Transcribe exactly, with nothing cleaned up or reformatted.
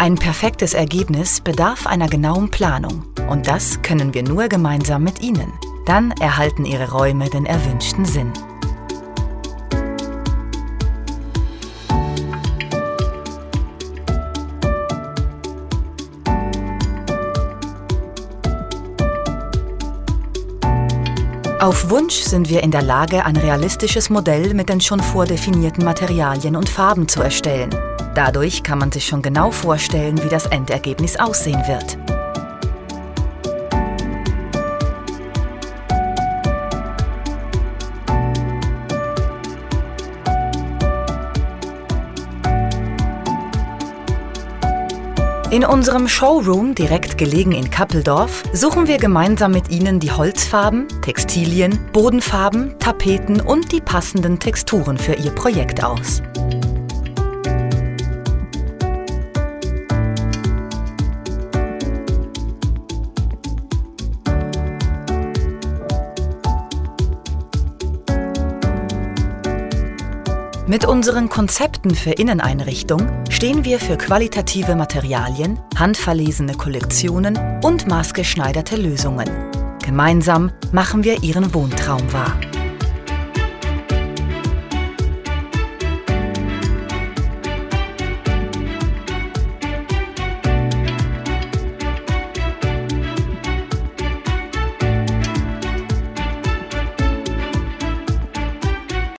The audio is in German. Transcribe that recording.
Ein perfektes Ergebnis bedarf einer genauen Planung. Und das können wir nur gemeinsam mit Ihnen. Dann erhalten Ihre Räume den erwünschten Sinn. Auf Wunsch sind wir in der Lage, ein realistisches Modell mit den schon vordefinierten Materialien und Farben zu erstellen. Dadurch kann man sich schon genau vorstellen, wie das Endergebnis aussehen wird. In unserem Showroom, direkt gelegen in Kappeldorf, suchen wir gemeinsam mit Ihnen die Holzfarben, Textilien, Bodenfarben, Tapeten und die passenden Texturen für Ihr Projekt aus. Mit unseren Konzepten für Inneneinrichtung stehen wir für qualitative Materialien, handverlesene Kollektionen und maßgeschneiderte Lösungen. Gemeinsam machen wir Ihren Wohntraum wahr.